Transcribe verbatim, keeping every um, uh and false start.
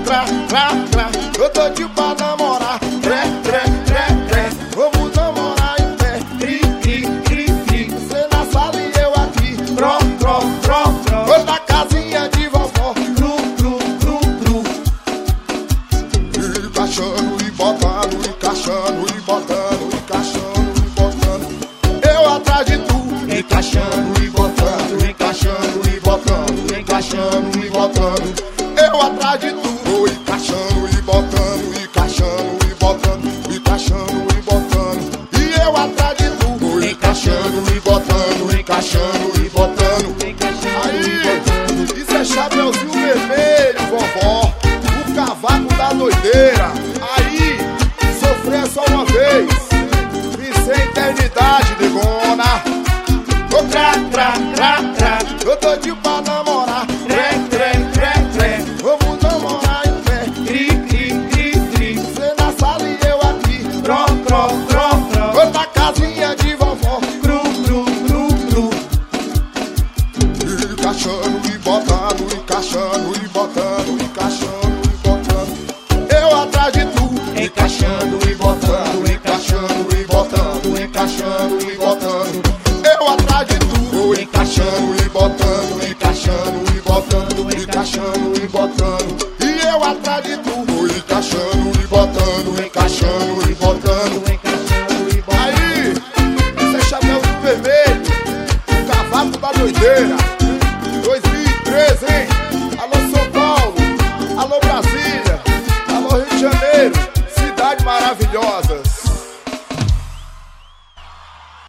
tra, tra, tra. Eu tô de pra namorar. Tré, tré, tré, tré. Vamos namorar em pé. Cri, cri, cri, cri. Você na sala e eu aqui. Tro, tro, tro, tro. Vou na casinha de vovó. Cru, cru, cru, cru. Encaixando e botando, encaixando e botando, encaixando e botando. Eu atrás de tu. Encaixando e botando, encaixando e botando, encaixando e botando. Eu atrás de tu. Vou encaixando e botando, encaixando e botando, encaixando e botando. E eu atrás de tu. Vou encaixando e botando, encaixando e botando. Aí, isso é Chapeuzinho Vermelho, vovó. O cavaco da doideira. Aí, sofrer só uma vez. Isso é eternidade, negona. Ô tra, tra, tra, tra. Eu tô de pra namorar. Tré, tré, tré, tré. Vamos namorar em pé. Cri, cri, cri, cri. Você na sala e eu aqui. Tro, tro, tro, tro. Vou na casinha de vovó. Cru, cru, cru, cru. Encaixando e botando, encaixando e botando, encaixando e botando. Eu atrás de tu. Encaixando e botando, encaixando e botando, encaixando e botando. Eu atrás de tu. Vou encaixando e botando, encaixando e botando, encaixando e botando. E eu atrás de tu. Vou encaixando e botando, encaixando e botando, encaixando e botando. Aí, esse é Chapeuzinho Vermelho, o cavaco da doideira. dois mil e treze, hein? Alô São Paulo, alô Brasília, alô Rio de Janeiro, cidade maravilhosa.